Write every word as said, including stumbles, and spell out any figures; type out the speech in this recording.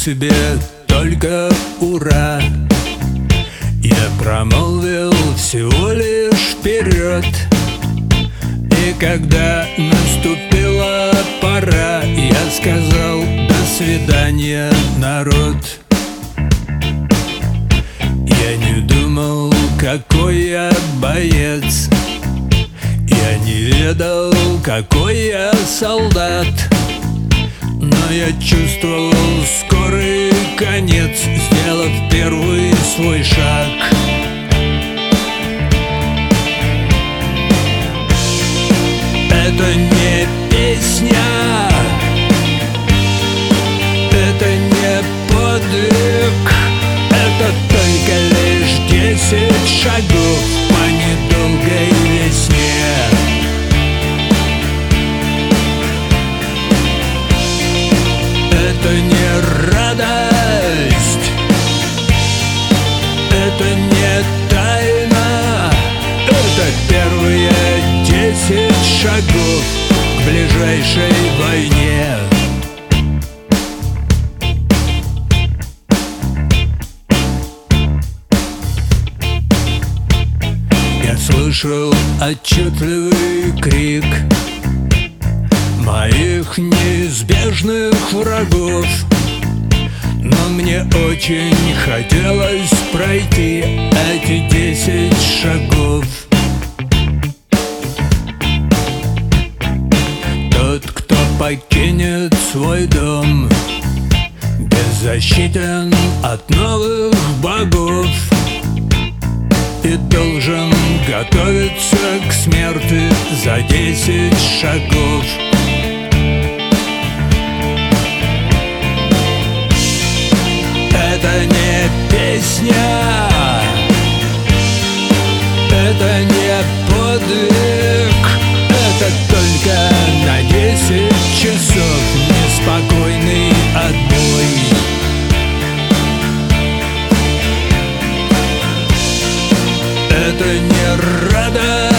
себе только ура. Я промолвил всего лишь вперед. И когда наступила пора, я сказал: до свидания, народ. Я не думал, какой я боец. Я не ведал, какой я солдат. Но я чувствовал скорый конец, сделав первый свой шаг. Это не песня, это не подвиг, это только лишь десять шагов по недолгой весне. Это не радость, это не тайна, это первые десять шагов к ближайшей войне. Я слышал отчетливый крик моих неизбежных врагов, но мне очень хотелось пройти эти десять шагов. Тот, кто покинет свой дом, беззащитен от новых богов и должен готовиться к смерти за десять шагов. Это не песня, это не подвиг, это только на десять часов неспокойный отбой. Это не радость,